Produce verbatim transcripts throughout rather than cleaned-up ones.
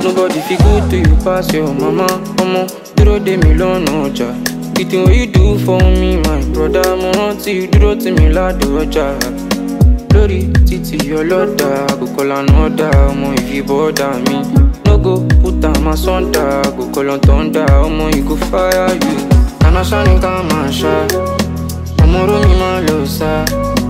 Nobody feel good to you pass your mama. Mama, dúró dè mí lọ́nà ọjà. The thing what you do for me, my brother, mo rántí you dúró tì mí ládùn ọjà. Lórí títí ọlọ́dà, go call another, ọmọ if you bother me. No go put am asunder, go call on thunder, ọmọ you go fire you. Kàná ṣáni ká máa ṣá, ọmọ oró mi máa lọ sá.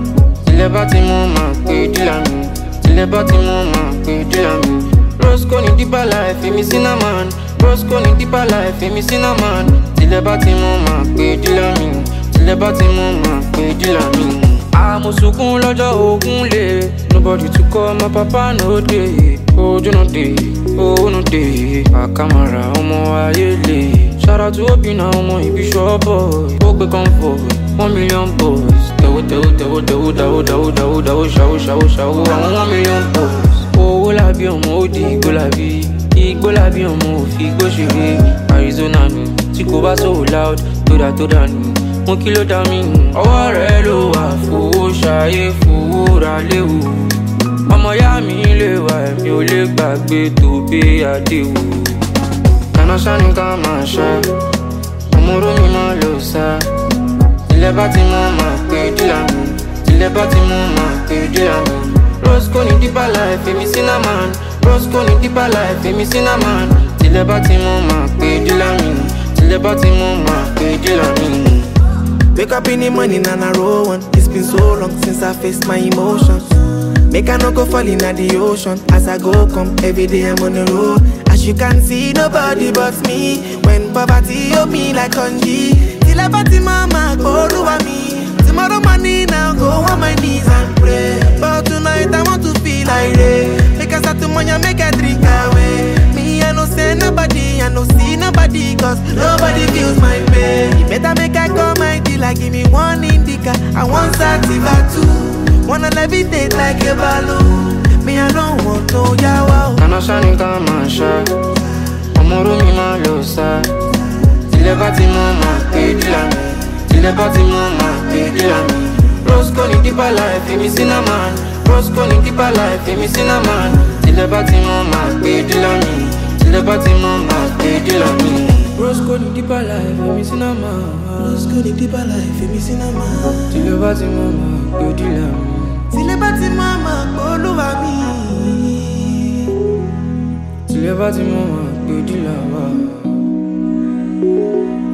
Tilẹ̀ bá ti mọ́ máa pé dílà mi, tilẹ̀ bá ti mọ́ máa pé dílà mi. Roscoe ní deeper life, èmi cinnamon. Roscoe ní deeper life, èmi cinnamon. Tilẹ̀ bá ti mọ́ máa pé dílà mi, tilẹ̀ bá ti mọ́ máa pé dílà mi. Mo sunkún lọ́jọ́ ogun lè. Nobody to call my papa no dey. Ojú no dey, owó no dey. Àkàmàrà ọmọ ayé lè. Shout out to Obina ọmọ ibi ṣọ́bọ̀. Ó gbé comfort, one million boys. Tẹ̀wó tẹ̀wó tẹ̀wó tẹ̀wó dáwó dáwó dáwó dáwó ṣàwó ṣàwó ṣàwó. Àwọn one million boys. Owó làbí ọmọ ó di igbó làbí. Igbó làbí ọmọ òfi igbó ṣeré. Arizona nù tí kò bá so loud. Tódà tódà nù. Mo kí ló dá mi ọwọ́ rẹ̀ ló wà fowó ṣayé fowó ra léwu. Ọmọ yá mi lè wà ẹ̀mí ò lè gbàgbé tó gbé àdéhù. Kàná ṣáni ká máa ṣá, ọmọ oró mi máa lọ sá. Tilẹ̀ bá ti mọ́ máa pé dílà mi, tilẹ̀ bá ti mọ́ máa pé dílà mi. Roscoe ní deeper life, èmi cinnamon. Roscoe ní deeper life, èmi cinnamon. Tilẹ̀ bá ti mọ́ máa pé dílà mi, tilẹ̀ bá ti mọ́ máa pé dílà mi. Wake up in the morning and I roll one. It's been so long since I faced my emotions. Make I not go fall in the ocean. As I go come, every day I'm on the road. As you can see, nobody but me. When poverty hold me like congee. Till I party mama, go over me. Tomorrow morning I'll go on my knees and pray. But tonight I want to feel like rain. Make I start to money, make I drink away. Me I no say nobody, I no see nobody. Cause nobody feels my pain. You better make I call my dealer, give me one indica. I want sativa too. Wanna levitate like a balloon. Me I don't want no yawa. Kàná ṣáni ká máa ṣá, ọmọ oró mi máa lọ sá. Tilẹ̀ bá ti mọ́ máa pé dílà mi, tilẹ̀ bá ti mọ́ máa pé dílà mi. Roscoe ní deeper life, èmi cinnamon. Roscoe ní deeper life, èmi cinnamon. Tilẹ̀ bá ti mọ́ máa pé dílà mi, tilẹ̀ bá ti mọ́ máa pé dílà mi. Roscoe ní deeper life, èmi cinnamon. Roscoe ní deeper life, èmi cinnamon. Tilẹ̀ bá ti mọ́ máa pé dílà mi. Tilẹ̀ bá ti mọ́ máa pé olúwa mi. Tilẹ̀ bá ti mọ́ máa pé dílà wa.